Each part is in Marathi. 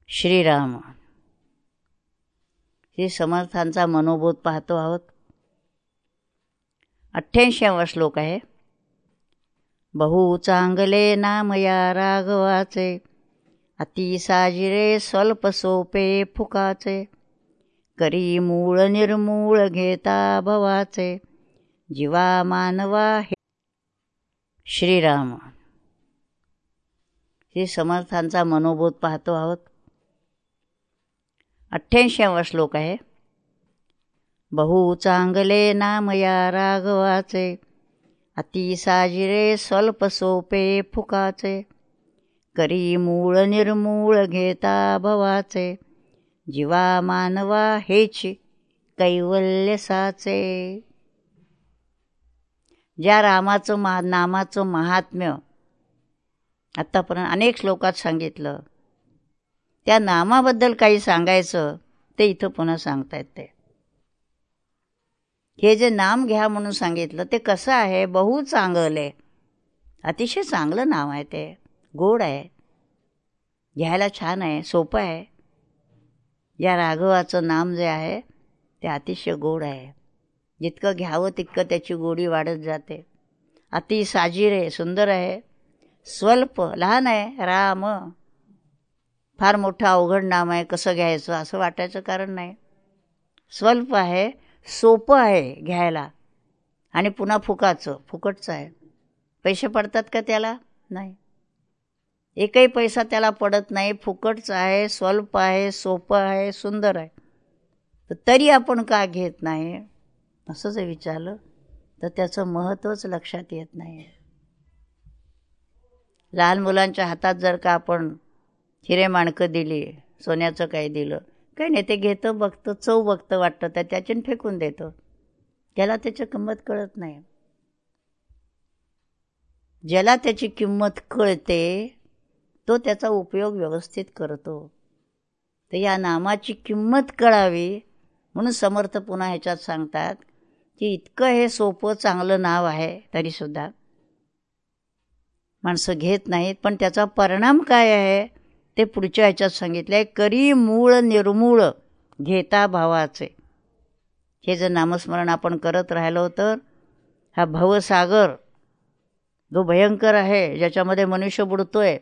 श्रीराम. श्री समर्थांचा मनोबोध पाहतो आहोत. 88वा श्लोक आहे. बहु चांगले नाम या राघवाचे, अति साजिरे स्वल्प सोपे फुकाचे, करी मूळ निर्मूळ घेता भवाचे, जीवा मानवा हे. श्रीराम. श्री समर्थांचा मनोबोध पाहतो आहोत. 88वा श्लोक आहे. बहु चांगले नाम या राघवाचे, अति साजिरे स्वल्प सोपे फुकाचे, करी मूळ निर्मूळ घेता भवाचे, जीवा मानवा हेच कैवल्य साचे. ज्या रामाचं नामाचं महात्म्य आत्तापर्यंत अनेक श्लोकात सांगितलं, त्या नामाबद्दल काही सांगायचं ते इथं पुन्हा सांगतायत. ते हे जे नाम घ्या म्हणून सांगितलं ते कसं आहे? बहु चांगले, अतिशय चांगलं नाव आहे. ते गोड आहे, घ्यायला छान आहे, सोपं आहे. या राघवाचं नाम जे आहे ते अतिशय गोड आहे. जितकं घ्यावं तितकं त्याची गोडी वाढत जाते. अति साजिरे, सुंदर आहे. स्वल्प, लहान आहे. राम, फार मोठं अवघड नाम आहे, कसं घ्यायचं असं वाटायचं कारण नाही. स्वल्प आहे, सोपं आहे घ्यायला, आणि पुन्हा फुकटचं आहे. पैसे पडतात का त्याला? नाही, एकही पैसा त्याला पडत नाही. फुकटचं आहे, स्वल्प आहे, सोपं आहे, सुंदर आहे. तर तरी आपण का घेत नाही असं जर विचारलं तर त्याचं महत्त्वच लक्षात येत नाही. लहान मुलांच्या हातात जर का आपण हिरे माणकं दिली, सोन्याचं काही दिलं, काही नाही, ते घेतं, बघतं, चव बघतं, वाटतं तर त्याच्याने फेकून देतं. त्याला त्याची किंमत कळत नाही. ज्याला त्याची किंमत कळते तो त्याचा उपयोग व्यवस्थित करतो. तर या नामाची किंमत कळावी म्हणून समर्थ पुन्हा ह्याच्यात सांगतात की इतकं हे सोपं चांगलं नाव आहे तरीसुद्धा माणसं घेत नाहीत. पण त्याचा परिणाम काय आहे ते पुढच्या ह्याच्यात सांगितलं आहे. करी मूळ निर्मूळ घेता भावाचे. हे जर नामस्मरण आपण करत राहिलो तर हा भवसागर जो भयंकर आहे, ज्याच्यामध्ये मनुष्य बुडतोय,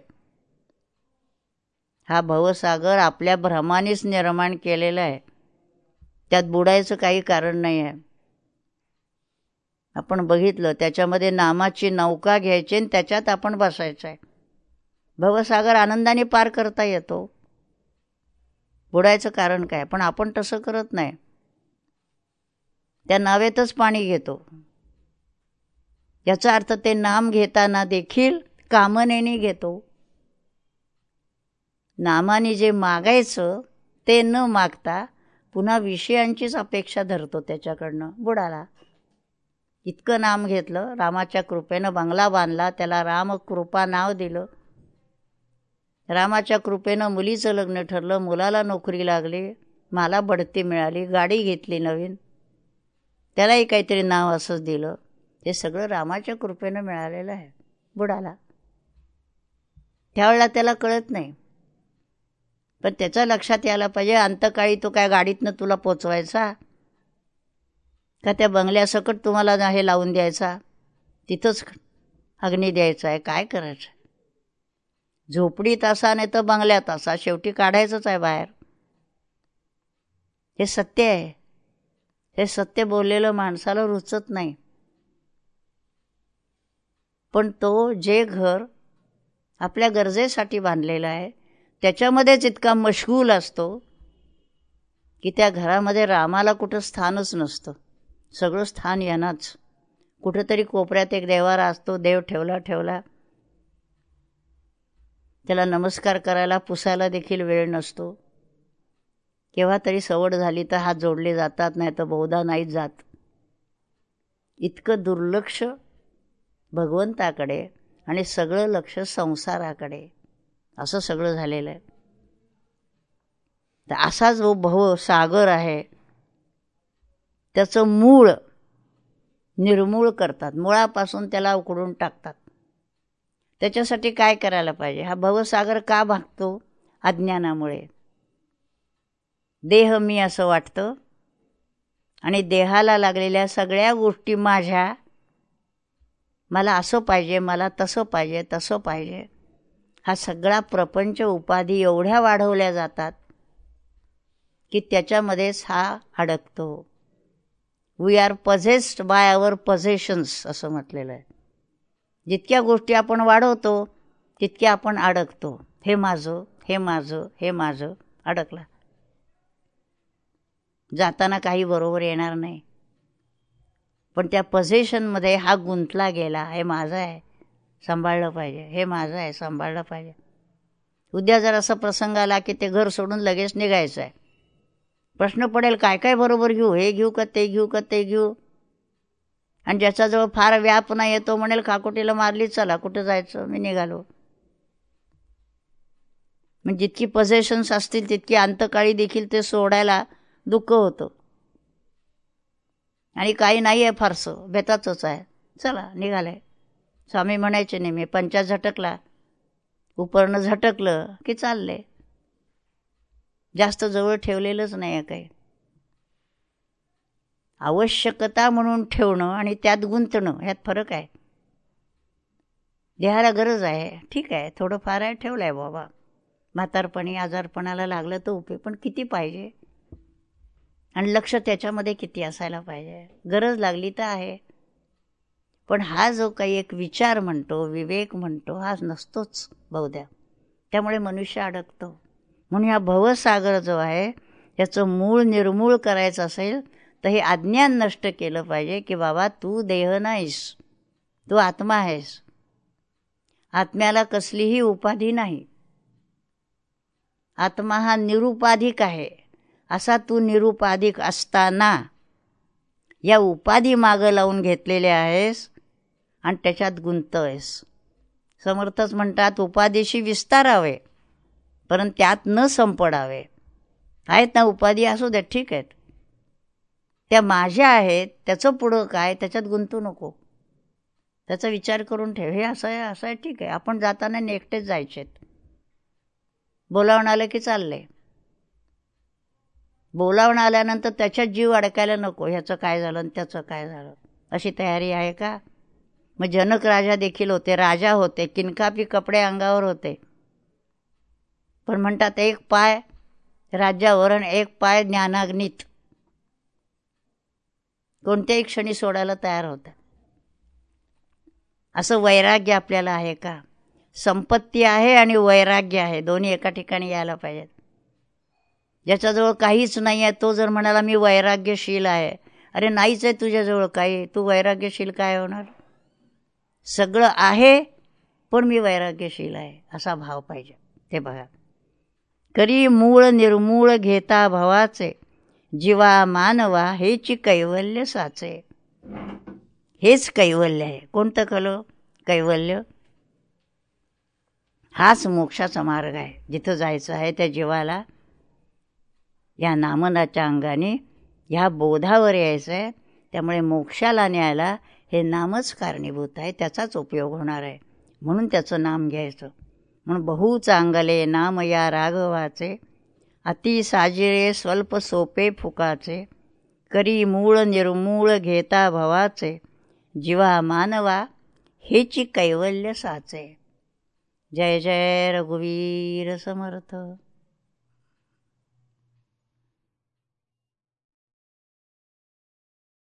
हा भवसागर आपल्या भ्रमानेच निर्माण केलेला आहे. त्यात बुडायचं काही कारण नाही आहे. आपण बघितलं, त्याच्यामध्ये नामाची नौका घ्यायची आणि त्याच्यात आपण बसायचं आहे. भवसागर आनंदाने पार करता येतो. बुडायचं कारण काय? पण आपण तसं करत नाही. त्या नावेतच पाणी घेतो. याचा अर्थ ते नाम घेताना देखील कामनेने घेतो. नामाने जे मागायचं ते न मागता पुन्हा विषयांचीच अपेक्षा धरतो त्याच्याकडनं. बुडाला. इतकं नाम घेतलं, रामाच्या कृपेनं बंगला बांधला, त्याला रामकृपा नाव दिलं. रामाच्या कृपेनं मुलीचं लग्न ठरलं, मुलाला नोकरी लागली, मला बढती मिळाली, गाडी घेतली नवीन, त्यालाही काहीतरी नाव असंच दिलं. हे सगळं रामाच्या कृपेनं मिळालेलं आहे. बुडाला. त्यावेळेला त्याला कळत नाही. पण त्याच्या लक्षात यायला पाहिजे, अंतकाळी तो काय गाडीतनं तुला पोचवायचा का त्या बंगल्यासकट तुम्हाला हे लावून द्यायचा, तिथंच अग्नी द्यायचा आहे, काय करायचं? झोपडीत असा नाही तर बंगल्यात असा, शेवटी काढायचंच आहे बाहेर. हे सत्य आहे. हे सत्य बोललेलं माणसाला रुचत नाही. पण तो जे घर आपल्या गरजेसाठी बांधलेलं आहे त्याच्यामध्येच इतका मशगूल असतो की त्या घरामध्ये रामाला कुठं स्थानच नसतं. सगळं स्थान यांनाच. कुठेतरी कोपऱ्यात एक देवारा असतो, देव ठेवला, त्याला नमस्कार करायला पुसायला देखील वेळ नसतो. केव्हा तरी सवड झाली तर हात जोडले जातात, नाही तर बहुधा नाहीच जात. इतकं दुर्लक्ष भगवंताकडे आणि सगळं लक्ष संसाराकडे, असं सगळं झालेलं आहे. तर असा जो भवसागर आहे त्याचं मूळ निर्मूळ करतात, मुळापासून त्याला उकडून टाकतात. त्याच्यासाठी काय करायला पाहिजे? हा भवसागर का भागतो? अज्ञानामुळे. देह मी असं वाटतं आणि देहाला लागलेल्या सगळ्या गोष्टी माझ्या, मला असं पाहिजे, मला तसं पाहिजे, तसं पाहिजे, हा सगळा प्रपंच उपाधी एवढ्या वाढवल्या जातात की त्याच्यामध्येच हा अडकतो. We are possessed by our possessions असं म्हटलेलं आहे. जितक्या गोष्टी आपण वाढवतो तितक्या आपण अडकतो. हे माझं, हे माझं, हे माझं, अडकला. जाताना काही बरोबर येणार नाही. पण त्या पझेशनमध्ये हा गुंतला गेला. हे माझं आहे, सांभाळलं पाहिजे, हे माझं आहे, सांभाळलं पाहिजे. उद्या जर असा प्रसंग आला की ते घर सोडून लगेच निघायचं आहे, प्रश्न पडेल काय काय बरोबर घेऊ, हे घेऊ का ते घेऊ का ते घेऊ. आणि ज्याच्याजवळ फार व्याप नाही तो म्हणेल काकोटीला मारली, चला कुठं जायचं, मी निघालो. मग जितकी पझेशन्स असतील तितकी अंतकाळी देखील ते सोडायला दुःख होतं. आणि काही नाही आहे फारसं, बेताचंच आहे, चला निघालंय. स्वामी म्हणायचे नेहमी, पंचा झटकला, उपरणं झटकलं की चालले. जास्त जवळ ठेवलेलंच नाही आहे काही. आवश्यकता म्हणून ठेवणं आणि त्यात गुंतणं ह्यात फरक आहे. देहाला गरज आहे, ठीक आहे, थोडंफार आहे, ठेवलं आहे बाबा. म्हातारपणी आजारपणाला लागलं तर उपयोग, पण किती पाहिजे आणि लक्ष त्याच्यामध्ये किती असायला पाहिजे. गरज लागली तर आहे, पण हा जो काही एक विचार म्हणतो, विवेक म्हणतो, हा नसतोच बहुधा. त्यामुळे मनुष्य अडकतो. म्हणून हा भवसागर जो आहे त्याचं मूळ निर्मूळ करायचं असेल तर हे अज्ञान नष्ट केलं पाहिजे की बाबा तू देह नाहीस, तू आत्मा आहेस. आत्म्याला कसलीही उपाधी नाही. आत्मा हा निरुपाधिक आहे. असा तू निरुपाधिक असताना या उपाधी मागं लावून घेतलेले आहेस आणि त्याच्यात गुंततोयस. समर्थच म्हणतात उपाधीशी विस्तारावे परंतु त्यात न संपडावे. आहेत ना उपाधी, असू द्या, ठीक आहेत, त्या माझ्या आहेत, त्याचं पुढं काय, त्याच्यात गुंतू नको. त्याचा विचार करून ठेव, हे असं आहे, असं आहे, ठीक आहे. आपण जाताना एकटेच जायचेत, बोलावून आलं की चालले. बोलावून आल्यानंतर त्याच्यात जीव अडकायला नको, ह्याचं काय झालं आणि त्याचं काय झालं, अशी तयारी आहे का? मग जनक राजा देखील होते, राजा होते, किनकापी कपडे अंगावर होते, पण म्हणतात एक पाय राज्यावर आणि एक पाय ज्ञानाग्नीत. कोणत्याही क्षणी सोडायला तयार होता. असं वैराग्य आपल्याला आहे का? संपत्ती आहे आणि वैराग्य आहे, दोन्ही एका ठिकाणी यायला पाहिजेत. ज्याच्याजवळ काहीच नाही आहे तो जर म्हणाला मी वैराग्यशील आहे, अरे नाहीच आहे तुझ्याजवळ काही, तू वैराग्यशील काय होणार? सगळं आहे पण मी वैराग्यशील आहे असा भाव पाहिजे. ते बघा, करी मूळ निर्मूळ घेता भवाचे, जीवा मानवा हेची कैवल्य साचे. हेच कैवल्य आहे. कोणतं कलो? कैवल्य. हाच मोक्षाचा मार्ग आहे. जिथं जायचं आहे त्या जीवाला या नामनाच्या अंगाने ह्या बोधावर यायचं आहे. त्यामुळे मोक्षाला न्यायला हे नामच कारणीभूत आहे, त्याचाच उपयोग होणार आहे. म्हणून त्याचं नाम घ्यायचं. म्हणून बहु चांगले नाम या राघवाचे, अति साजिरे स्वल्प सोपे फुकाचे, करी मूळ निर्मूळ घेता भवाचे, जीवा मानवा हेची कैवल्य साचे. जय जय रघुवीर समर्थ.